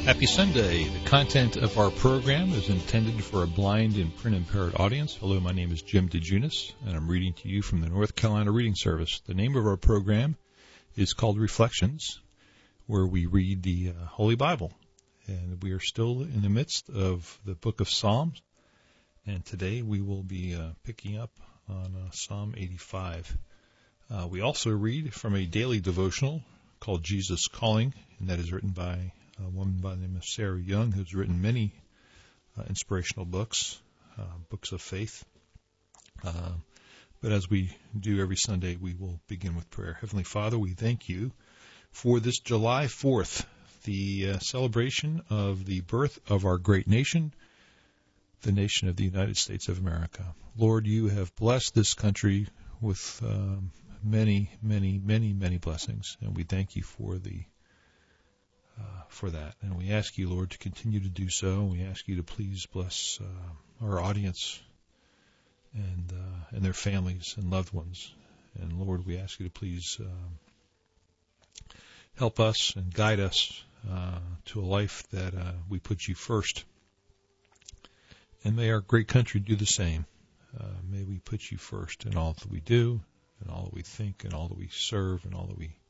Happy Sunday. The content of our program is intended for a blind and print-impaired audience. Hello, my name is Jim DeJunis, and I'm reading to you from the North Carolina Reading Service. The name of our program is called Reflections, where we read the Holy Bible. And we are still in the midst of the book of Psalms, and today we will be picking up on Psalm 85. We also read from a daily devotional called Jesus Calling, and that is written by a woman by the name of Sarah Young, who's written many inspirational books, books of faith. But as we do every Sunday, we will begin with prayer. Heavenly Father, we thank you for this July 4th, the celebration of the birth of our great nation, the nation of the United States of America. Lord, you have blessed this country with many, many, many, many blessings, and we thank you for that. And we ask you, Lord, to continue to do so. We ask you to please bless our audience and their families and loved ones. And Lord, we ask you to please help us and guide us to a life that we put you first. And may our great country do the same. May we put you first in all that we do, and all that we think, and all that we serve, and all that we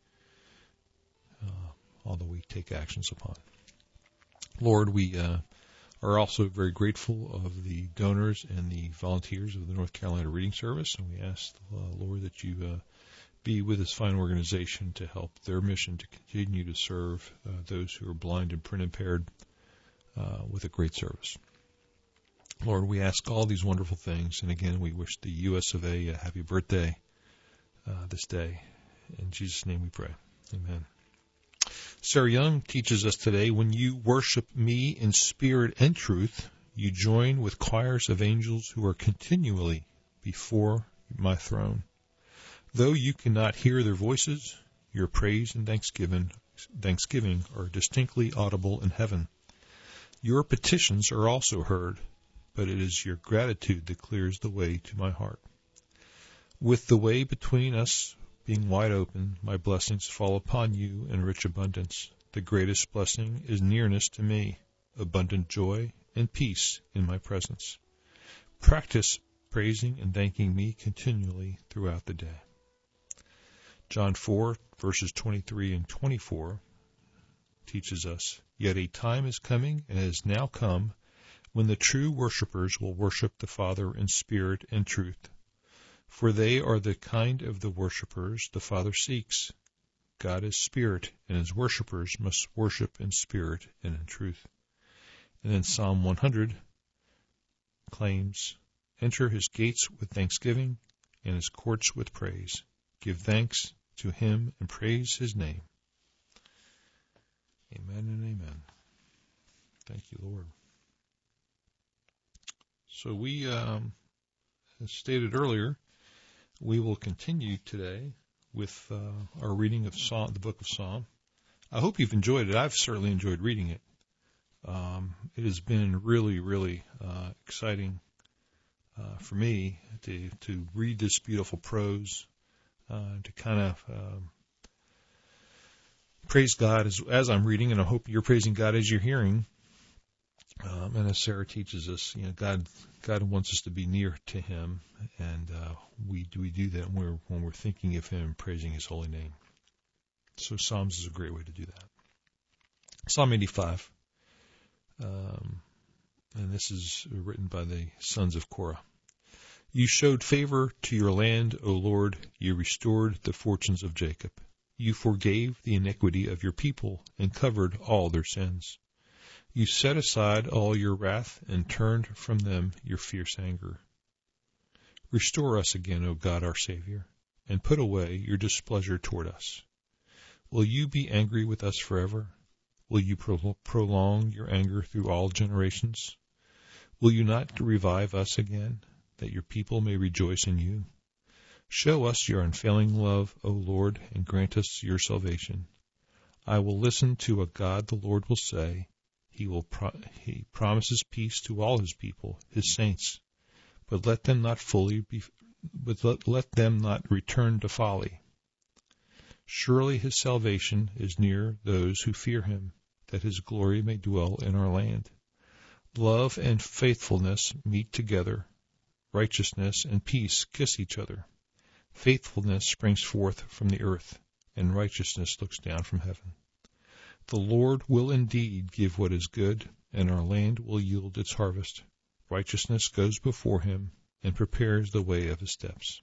take actions upon. Lord, we are also very grateful of the donors and the volunteers of the North Carolina Reading Service, and we ask, Lord, that you be with this fine organization to help their mission to continue to serve those who are blind and print impaired with a great service. Lord, we ask all these wonderful things, and again, we wish the U.S. of A. a happy birthday this day. In Jesus' name we pray. Amen. Sarah Young teaches us today, when you worship me in spirit and truth, you join with choirs of angels who are continually before my throne. Though you cannot hear their voices, your praise and thanksgiving are distinctly audible in heaven. Your petitions are also heard, but it is your gratitude that clears the way to my heart. With the way between us being wide open, my blessings fall upon you in rich abundance. The greatest blessing is nearness to me, abundant joy and peace in my presence. Practice praising and thanking me continually throughout the day. John 4, verses 23 and 24 teaches us, yet a time is coming and has now come when the true worshipers will worship the Father in spirit and truth. For they are the kind of the worshipers the Father seeks. God is spirit, and his worshipers must worship in spirit and in truth. And then Psalm 100 claims, enter his gates with thanksgiving and his courts with praise. Give thanks to him and praise his name. Amen and amen. Thank you, Lord. So we, as stated earlier, we will continue today with our reading of the book of Psalm. I hope you've enjoyed it. I've certainly enjoyed reading it. It has been really, really exciting for me to read this beautiful prose, to kind of praise God as I'm reading, and I hope you're praising God as you're hearing. And as Sarah teaches us, God wants us to be near to him, and we do that when we're thinking of him and praising his holy name. So Psalms is a great way to do that. Psalm 85, and this is written by the sons of Korah. You showed favor to your land, O Lord. You restored the fortunes of Jacob. You forgave the iniquity of your people and covered all their sins. You set aside all your wrath and turned from them your fierce anger. Restore us again, O God, our Savior, and put away your displeasure toward us. Will you be angry with us forever? Will you prolong your anger through all generations? Will you not revive us again, that your people may rejoice in you? Show us your unfailing love, O Lord, and grant us your salvation. I will listen to what God the Lord will say. He promises peace to all his people, his saints, but let them not return to folly. Surely his salvation is near those who fear him, that his glory may dwell in our land. Love and faithfulness meet together. Righteousness and peace kiss each other. Faithfulness springs forth from the earth, and righteousness looks down from heaven. The Lord will indeed give what is good, and our land will yield its harvest. Righteousness goes before him and prepares the way of his steps.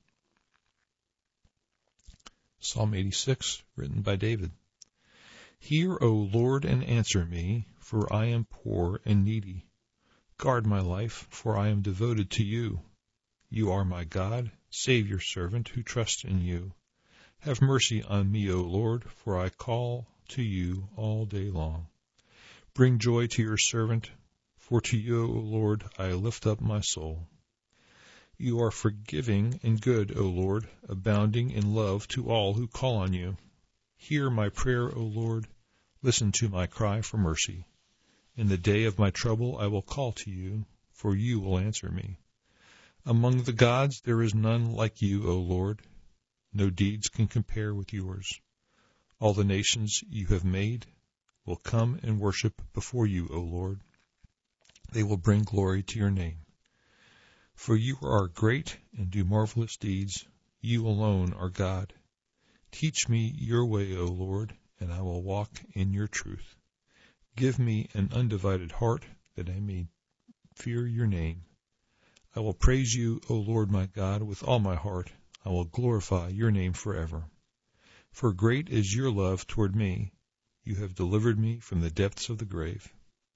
Psalm 86, written by David. Hear, O Lord, and answer me, for I am poor and needy. Guard my life, for I am devoted to you. You are my God. Save your servant who trusts in you. Have mercy on me, O Lord, for I call to you all day long. Bring joy to your servant, for to you, O Lord, I lift up my soul. You are forgiving and good, O Lord, abounding in love to all who call on you. Hear my prayer, O Lord. Listen to my cry for mercy. In the day of my trouble I will call to you, for you will answer me. Among the gods there is none like you, O Lord. No deeds can compare with yours. All the nations you have made will come and worship before you, O Lord. They will bring glory to your name. For you are great and do marvelous deeds. You alone are God. Teach me your way, O Lord, and I will walk in your truth. Give me an undivided heart, that I may fear your name. I will praise you, O Lord my God, with all my heart. I will glorify your name forever. For great is your love toward me. You have delivered me from the depths of the grave.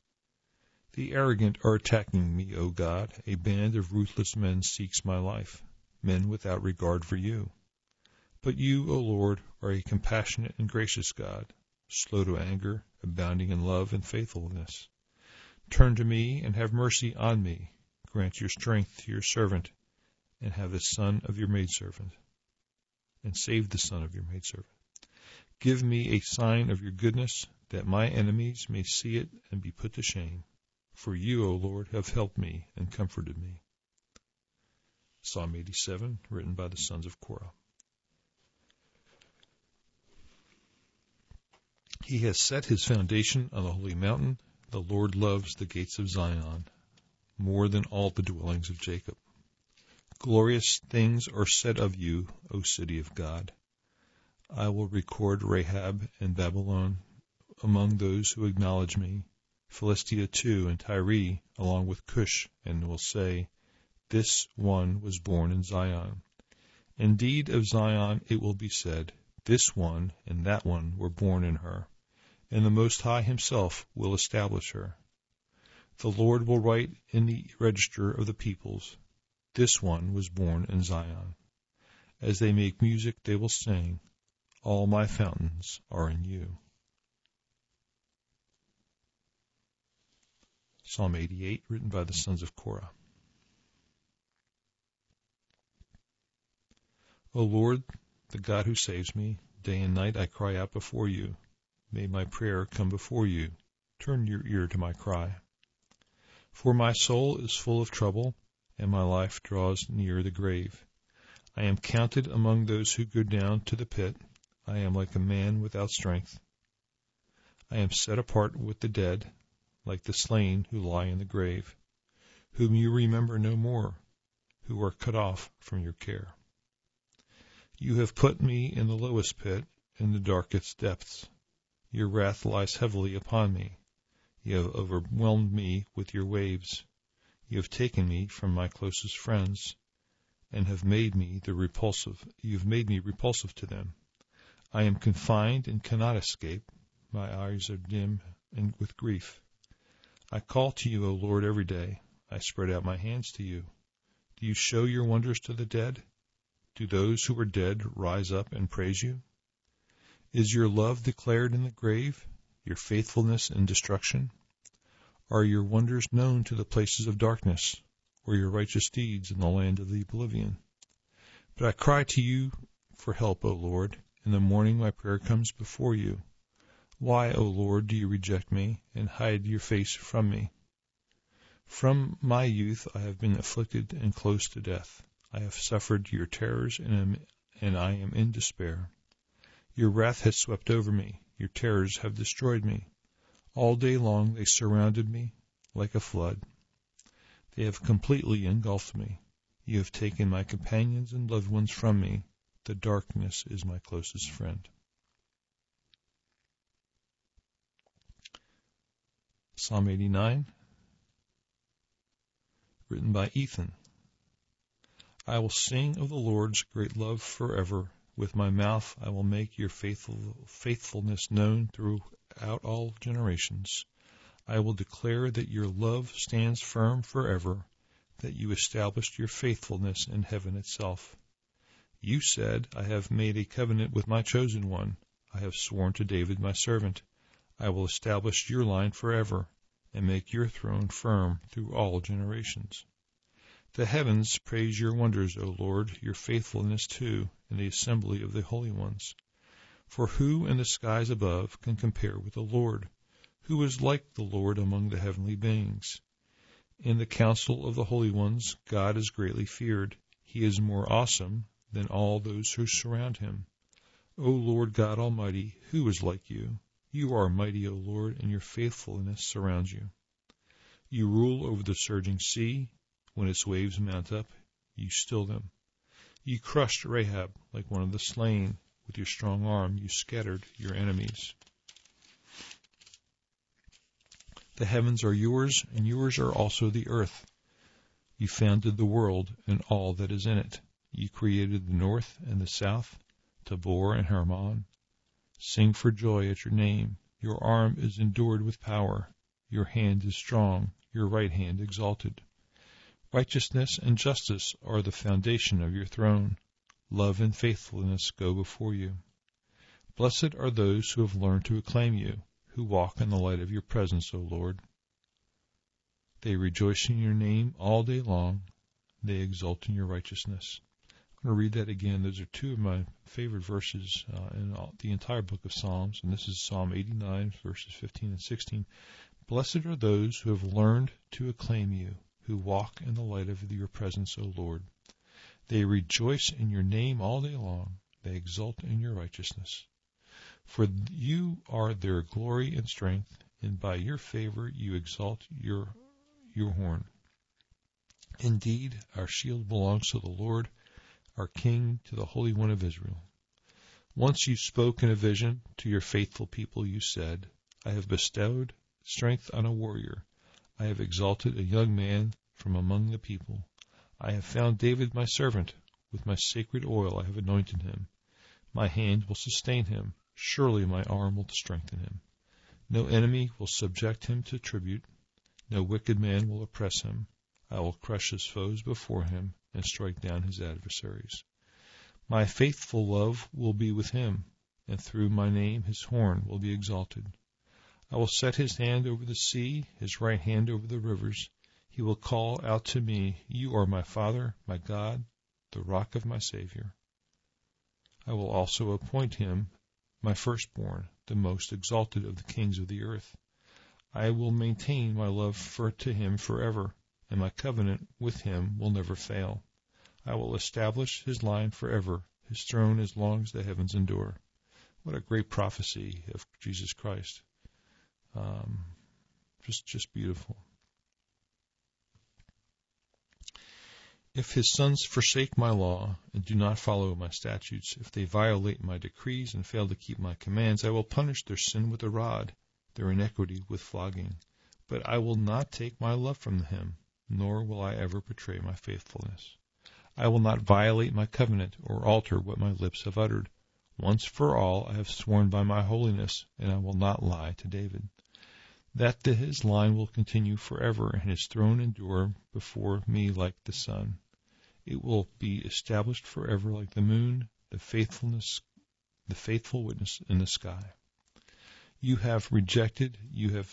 The arrogant are attacking me, O God. A band of ruthless men seeks my life, men without regard for you. But you, O Lord, are a compassionate and gracious God, slow to anger, abounding in love and faithfulness. Turn to me and have mercy on me. Grant your strength to your servant, and have the son of your maidservant, and save the son of your maidservant. Give me a sign of your goodness, that my enemies may see it and be put to shame. For you, O Lord, have helped me and comforted me. Psalm 87, written by the sons of Korah. He has set his foundation on the holy mountain. The Lord loves the gates of Zion more than all the dwellings of Jacob. Glorious things are said of you, O city of God. I will record Rahab and Babylon among those who acknowledge me, Philistia too, and Tyre, along with Cush, and will say, This one was born in Zion. Indeed, of Zion it will be said, This one and that one were born in her, and the Most High himself will establish her. The Lord will write in the register of the peoples, This one was born in Zion. As they make music, they will sing, All my fountains are in you. Psalm 88, written by the sons of Korah. O Lord, the God who saves me, day and night I cry out before you. May my prayer come before you. Turn your ear to my cry. For my soul is full of trouble, and my life draws near the grave. I am counted among those who go down to the pit. I am like a man without strength. I am set apart with the dead, like the slain who lie in the grave, whom you remember no more, who are cut off from your care. You have put me in the lowest pit, in the darkest depths. Your wrath lies heavily upon me. You have overwhelmed me with your waves. You have taken me from my closest friends, and have made me repulsive to them. I am confined and cannot escape. My eyes are dim and with grief. I call to you, O Lord, every day. I spread out my hands to you. Do you show your wonders to the dead? Do those who are dead rise up and praise you? Is your love declared in the grave, your faithfulness in destruction? Are your wonders known to the places of darkness, or your righteous deeds in the land of the oblivion? But I cry to you for help, O Lord. In the morning my prayer comes before you. Why, O Lord, do you reject me and hide your face from me? From my youth I have been afflicted and close to death. I have suffered your terrors, and I am in despair. Your wrath has swept over me. Your terrors have destroyed me. All day long they surrounded me like a flood. They have completely engulfed me. You have taken my companions and loved ones from me. The darkness is my closest friend. Psalm 89, written by Ethan. I will sing of the Lord's great love forever. With my mouth I will make your faithfulness known throughout all generations. I will declare that your love stands firm forever, that you established your faithfulness in heaven itself. You said, I have made a covenant with my chosen one. I have sworn to David my servant. I will establish your line forever, and make your throne firm through all generations. The heavens praise your wonders, O Lord, your faithfulness too, in the assembly of the holy ones. For who in the skies above can compare with the Lord? Who is like the Lord among the heavenly beings? In the council of the holy ones, God is greatly feared. He is more awesome than all those who surround him. O Lord God Almighty, who is like you? You are mighty, O Lord, and your faithfulness surrounds you. You rule over the surging sea. When its waves mount up, you still them. You crushed Rahab like one of the slain. With your strong arm, you scattered your enemies. The heavens are yours, and yours are also the earth. You founded the world and all that is in it. You created the north and the south, Tabor and Hermon. Sing for joy at your name. Your arm is endued with power. Your hand is strong, your right hand exalted. Righteousness and justice are the foundation of your throne. Love and faithfulness go before you. Blessed are those who have learned to acclaim you, who walk in the light of your presence, O Lord. They rejoice in your name all day long. They exult in your righteousness. I'm going to read that again. Those are two of my favorite verses in the entire book of Psalms, and this is Psalm 89, verses 15 and 16. Blessed are those who have learned to acclaim you, who walk in the light of your presence, O Lord. They rejoice in your name all day long. They exult in your righteousness. For you are their glory and strength, and by your favor you exalt your horn. Indeed, our shield belongs to the Lord, our King, to the Holy One of Israel. Once you spoke in a vision to your faithful people, you said, I have bestowed strength on a warrior. I have exalted a young man from among the people. I have found David my servant. With my sacred oil I have anointed him. My hand will sustain him. Surely my arm will strengthen him. No enemy will subject him to tribute. No wicked man will oppress him. I will crush his foes before him and strike down his adversaries. My faithful love will be with him, and through my name his horn will be exalted. I will set his hand over the sea, his right hand over the rivers. He will call out to me, You are my Father, my God, the rock of my Savior. I will also appoint him my firstborn, the most exalted of the kings of the earth. I will maintain my love to him forever, and my covenant with him will never fail. I will establish his line forever, his throne as long as the heavens endure. What a great prophecy of Jesus Christ. Just beautiful. If his sons forsake my law and do not follow my statutes, if they violate my decrees and fail to keep my commands, I will punish their sin with a rod, their iniquity with flogging. But I will not take my love from him, nor will I ever betray my faithfulness. I will not violate my covenant or alter what my lips have uttered. Once for all I have sworn by my holiness, and I will not lie to David, that his line will continue forever, and his throne endure before me like the sun. It will be established forever like the moon, the faithful witness in the sky. You have rejected, you have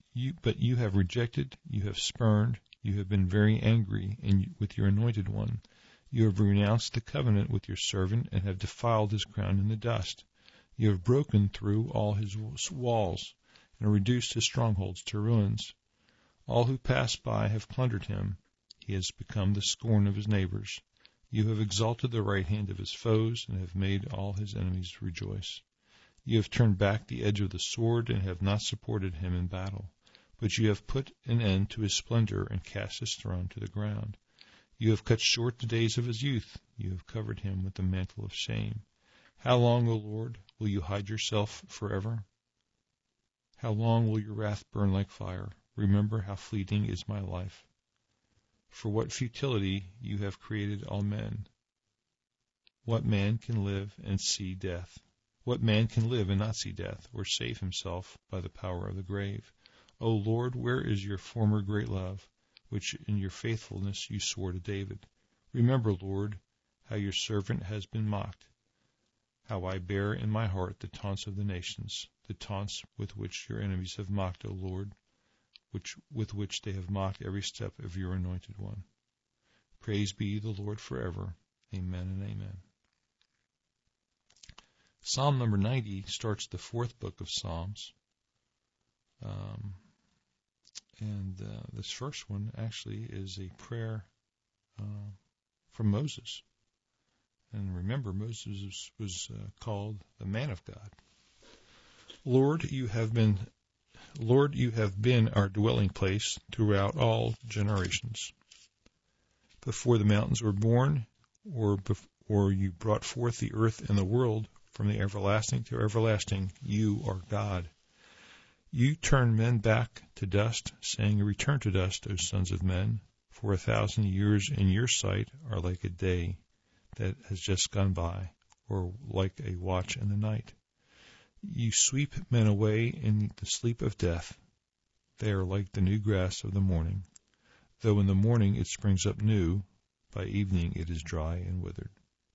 spurned, you have been very angry with your anointed one. You have renounced the covenant with your servant and have defiled his crown in the dust. You have broken through all his walls and reduced his strongholds to ruins. All who pass by have plundered him. He has become the scorn of his neighbors. You have exalted the right hand of his foes and have made all his enemies rejoice. You have turned back the edge of the sword and have not supported him in battle. But you have put an end to his splendor and cast his throne to the ground. You have cut short the days of his youth. You have covered him with the mantle of shame. How long, O Lord, will you hide yourself forever? How long will your wrath burn like fire? Remember how fleeting is my life. For what futility you have created all men. What man can live and see death? What man can live and not see death, or save himself by the power of the grave? O Lord, where is your former great love, which in your faithfulness you swore to David? Remember, Lord, how your servant has been mocked, how I bear in my heart the taunts of the nations, the taunts with which your enemies have mocked, O Lord, with which they have mocked every step of your anointed one. Praise be the Lord forever. Amen and amen. Psalm number 90 starts the fourth book of Psalms. This first one actually is a prayer from Moses. And remember, Moses was called the man of God. Lord, you have been our dwelling place throughout all generations. Before the mountains were born, or you brought forth the earth and the world, from the everlasting to everlasting, you are God. You turn men back to dust, saying, return to dust, O sons of men, for 1,000 years in your sight are like a day that has just gone by, or like a watch in the night. You sweep men away in the sleep of death. They are like the new grass of the morning. Though in the morning it springs up new, by evening it is dry and withered.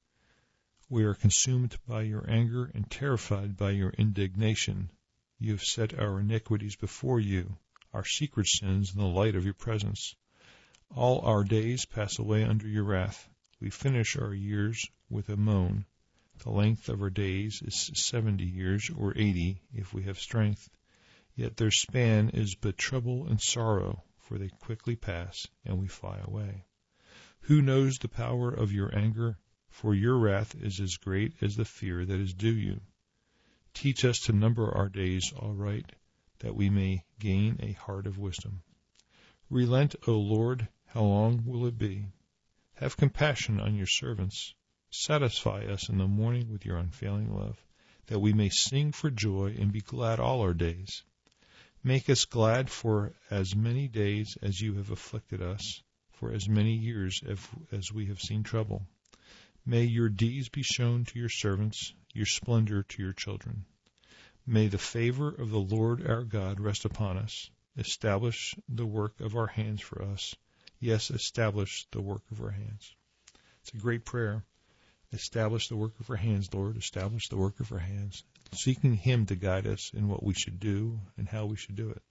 We are consumed by your anger and terrified by your indignation. You have set our iniquities before you, our secret sins in the light of your presence. All our days pass away under your wrath. We finish our years with a moan. The length of our days is 70 years, or 80, if we have strength. Yet their span is but trouble and sorrow, for they quickly pass, and we fly away. Who knows the power of your anger? For your wrath is as great as the fear that is due you. Teach us to number our days aright, that we may gain a heart of wisdom. Relent, O Lord, how long will it be? Have compassion on your servants. Satisfy us in the morning with your unfailing love, that we may sing for joy and be glad all our days. Make us glad for as many days as you have afflicted us, for as many years as we have seen trouble. May your deeds be shown to your servants, your splendor to your children. May the favor of the Lord our God rest upon us. Establish the work of our hands for us. Yes, establish the work of our hands. It's a great prayer. Establish the work of our hands, Lord. Establish the work of our hands. Seeking Him to guide us in what we should do and how we should do it.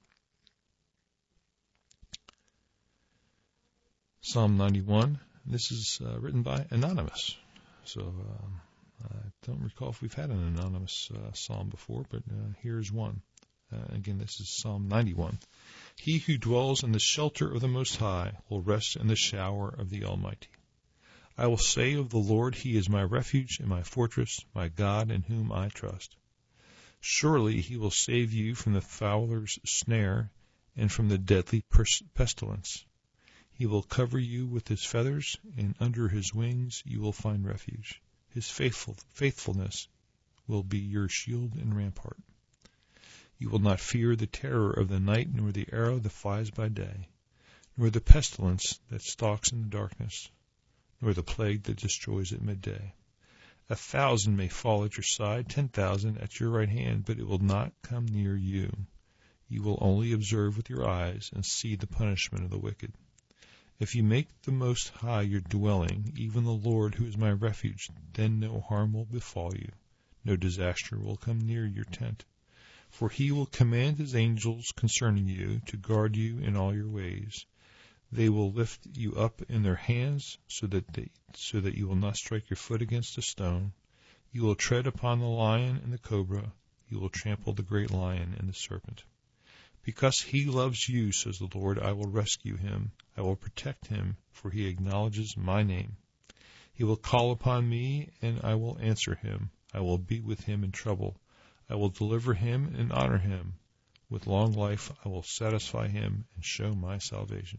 Psalm 91. This is written by Anonymous. So I don't recall if we've had an anonymous psalm before, but here's one. Again, this is Psalm 91. He who dwells in the shelter of the Most High will rest in the shower of the Almighty. I will say of the Lord, He is my refuge and my fortress, my God in whom I trust. Surely He will save you from the fowler's snare and from the deadly pestilence. He will cover you with His feathers, and under His wings you will find refuge. His faithfulness will be your shield and rampart. You will not fear the terror of the night, nor the arrow that flies by day, nor the pestilence that stalks in the darkness, nor the plague that destroys at midday. 1,000 may fall at your side, 10,000 at your right hand, but it will not come near you. You will only observe with your eyes and see the punishment of the wicked. If you make the Most High your dwelling, even the Lord who is my refuge, then no harm will befall you, no disaster will come near your tent. For He will command His angels concerning you to guard you in all your ways. They will lift you up in their hands so that you will not strike your foot against a stone. You will tread upon the lion and the cobra. You will trample the great lion and the serpent. Because He loves you, says the Lord, I will rescue Him. I will protect Him, for He acknowledges my name. He will call upon me, and I will answer Him. I will be with him in trouble. I will deliver him and honor him. With long life I will satisfy him and show my salvation.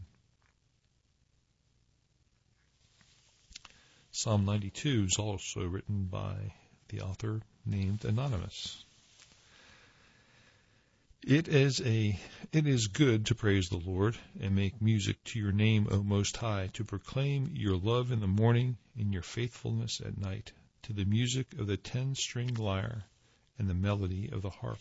Psalm 92 is also written by the author named Anonymous. It is good to praise the Lord and make music to your name, O Most High, to proclaim your love in the morning and your faithfulness at night, to the music of the 10-string lyre and the melody of the harp.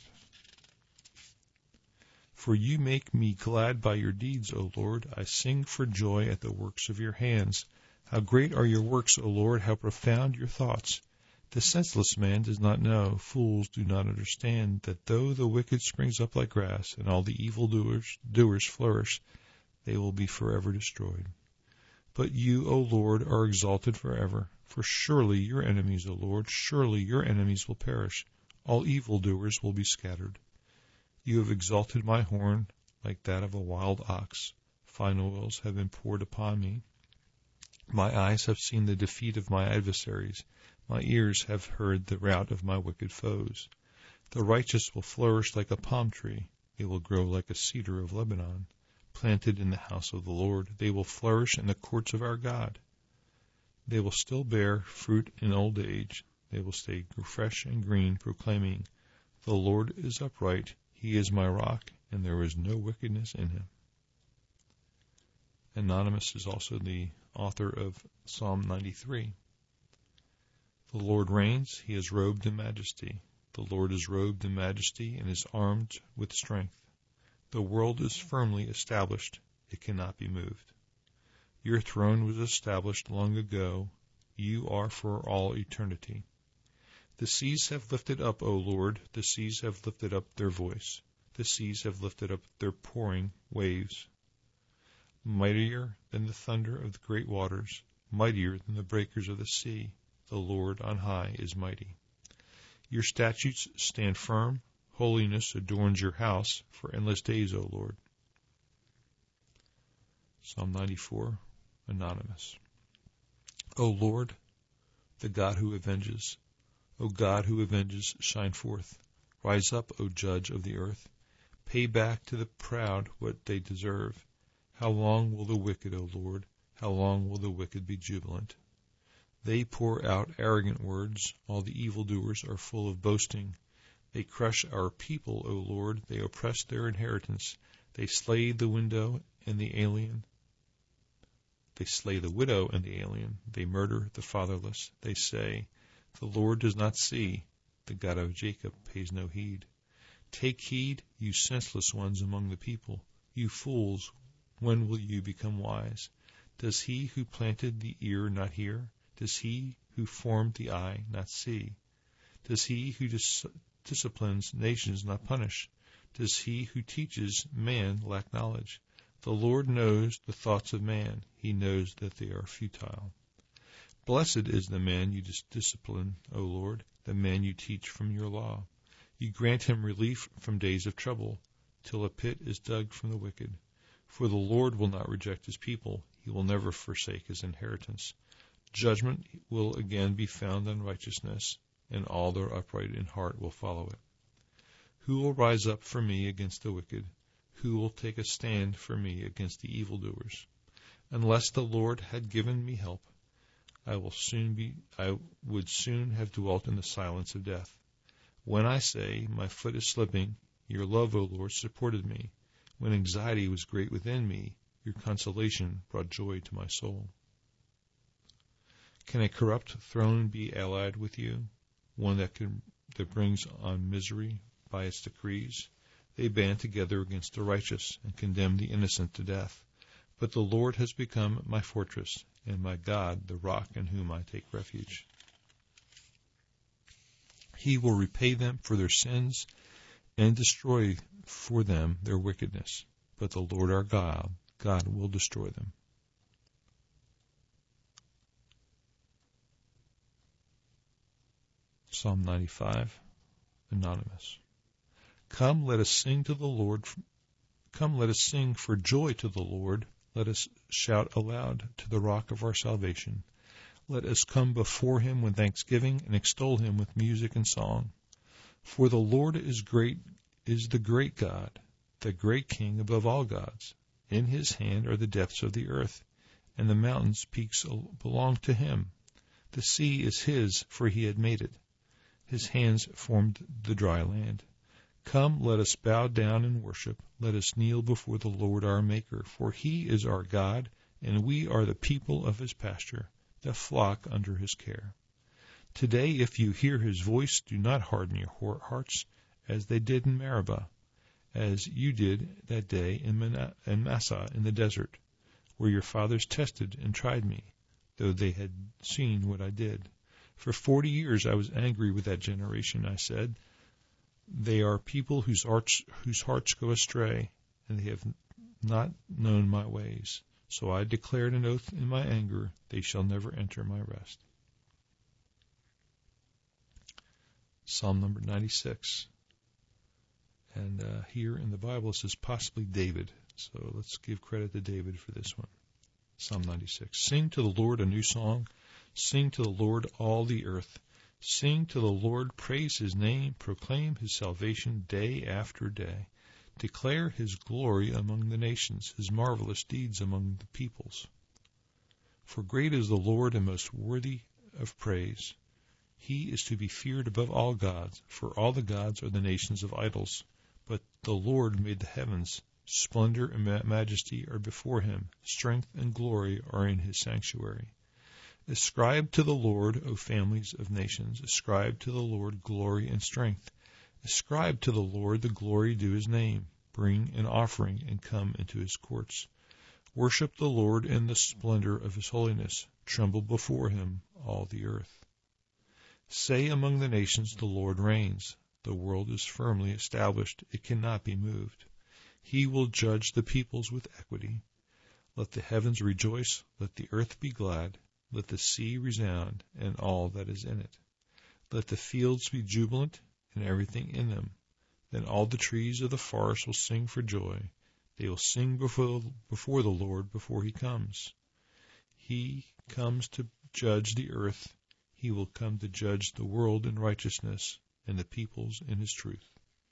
For you make me glad by your deeds, O Lord. I sing for joy at the works of your hands. How great are your works, O Lord, how profound your thoughts. The senseless man does not know, fools do not understand, that though the wicked springs up like grass, and all the evildoers flourish, they will be forever destroyed. But you, O Lord, are exalted forever. For surely your enemies, O Lord, surely your enemies will perish. All evildoers will be scattered. You have exalted my horn like that of a wild ox. Fine oils have been poured upon me. My eyes have seen the defeat of my adversaries. My ears have heard the rout of my wicked foes. The righteous will flourish like a palm tree. They will grow like a cedar of Lebanon, planted in the house of the Lord. They will flourish in the courts of our God. They will still bear fruit in old age. They will stay fresh and green, proclaiming, the Lord is upright. He is my rock, and there is no wickedness in him. Anonymous is also the author of Psalm 93. The Lord reigns, he is robed in majesty. The Lord is robed in majesty and is armed with strength. The world is firmly established, it cannot be moved. Your throne was established long ago, you are for all eternity. The seas have lifted up, O Lord, the seas have lifted up their voice. The seas have lifted up their pouring waves. Mightier than the thunder of the great waters, mightier than the breakers of the sea, the Lord on high is mighty. Your statutes stand firm, holiness adorns your house for endless days, O Lord. Psalm 94, Anonymous. O Lord, the God who avenges, O God who avenges, shine forth. Rise up, O Judge of the earth. Pay back to the proud what they deserve. How long will the wicked, O Lord, how long will the wicked be jubilant? They pour out arrogant words. All the evildoers are full of boasting. They crush our people, O Lord. They oppress their inheritance. They slay the widow and the alien. They murder the fatherless. They say, the Lord does not see. The God of Jacob pays no heed. Take heed, you senseless ones among the people. You fools, when will you become wise? Does he who planted the ear not hear? Does he who formed the eye not see? Does he who disciplines nations not punish? Does he who teaches man lack knowledge? The Lord knows the thoughts of man. He knows that they are futile. Blessed is the man you discipline, O Lord, the man you teach from your law. You grant him relief from days of trouble, till a pit is dug from the wicked. For the Lord will not reject his people. He will never forsake his inheritance. Judgment will again be found on righteousness, and all their upright in heart will follow it. Who will rise up for me against the wicked? Who will take a stand for me against the evildoers? Unless the Lord had given me help, I would soon have dwelt in the silence of death. When I say, my foot is slipping, your love, O Lord, supported me. When anxiety was great within me, your consolation brought joy to my soul. Can a corrupt throne be allied with you, one that brings on misery by its decrees? They band together against the righteous and condemn the innocent to death. But the Lord has become my fortress, and my God, the rock in whom I take refuge. He will repay them for their sins and destroy for them their wickedness. But the Lord our God will destroy them. Psalm 95, Anonymous. Come, let us sing to the Lord. Come, let us sing for joy to the Lord. Let us shout aloud to the rock of our salvation. Let us come before him with thanksgiving and extol him with music and song. For the Lord is the great God, the great King above all gods. In his hand are the depths of the earth, and the mountains' peaks belong to him. The sea is his, for he had made it. His hands formed the dry land. Come, let us bow down and worship. Let us kneel before the Lord our Maker, for he is our God, and we are the people of his pasture, the flock under his care. Today, if you hear his voice, do not harden your hearts, as they did in Meribah, as you did that day in Massah in the desert, where your fathers tested and tried me, though they had seen what I did. For 40 years I was angry with that generation. I said, they are people whose hearts go astray, and they have not known my ways. So I declared an oath in my anger, they shall never enter my rest. Psalm number 96. And here in the Bible it says possibly David. So let's give credit to David for this one. Psalm 96. Sing to the Lord a new song. Sing to the Lord all the earth. Sing to the Lord, praise his name, proclaim his salvation day after day. Declare his glory among the nations, his marvelous deeds among the peoples. For great is the Lord and most worthy of praise. He is to be feared above all gods, for all the gods are the nations of idols. But the Lord made the heavens. Splendor and majesty are before him. Strength and glory are in his sanctuary. Ascribe to the Lord, O families of nations. Ascribe to the Lord glory and strength. Ascribe to the Lord the glory due his name. Bring an offering and come into his courts. Worship the Lord in the splendor of his holiness. Tremble before him, all the earth. Say among the nations, the Lord reigns. The world is firmly established. It cannot be moved. He will judge the peoples with equity. Let the heavens rejoice. Let the earth be glad. Let the sea resound, and all that is in it. Let the fields be jubilant, and everything in them. Then all the trees of the forest will sing for joy. They will sing before the Lord before he comes. He comes to judge the earth. He will come to judge the world in righteousness, and the peoples in his truth.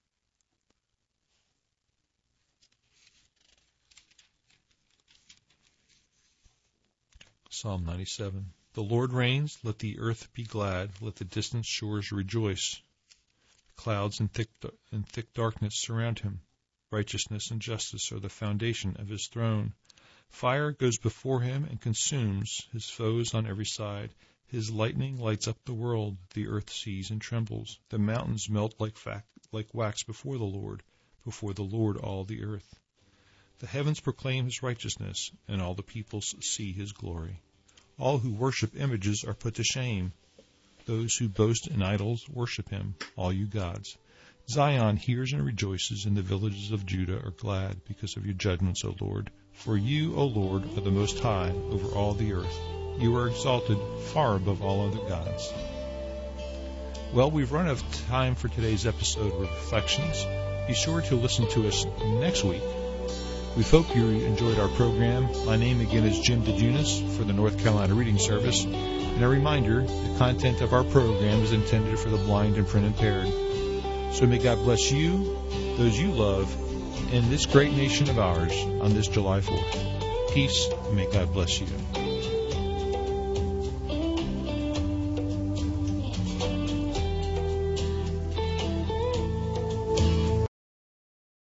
Psalm 97. The Lord reigns, let the earth be glad, let the distant shores rejoice. Clouds and thick darkness surround him. Righteousness and justice are the foundation of his throne. Fire goes before him and consumes his foes on every side. His lightning lights up the world. The earth sees and trembles. The mountains melt like wax before the Lord all the earth. The heavens proclaim his righteousness, and all the peoples see his glory. All who worship images are put to shame. Those who boast in idols worship him, all you gods. Zion hears and rejoices, and the villages of Judah are glad because of your judgments, O Lord. For you, O Lord, are the most high over all the earth. You are exalted far above all other gods. Well, we've run out of time for today's episode of Reflections. Be sure to listen to us next week. We hope you enjoyed our program. My name again is Jim DeJunis for the North Carolina Reading Service. And a reminder, the content of our program is intended for the blind and print impaired. So may God bless you, those you love, and this great nation of ours on this July 4th. Peace, and may God bless you.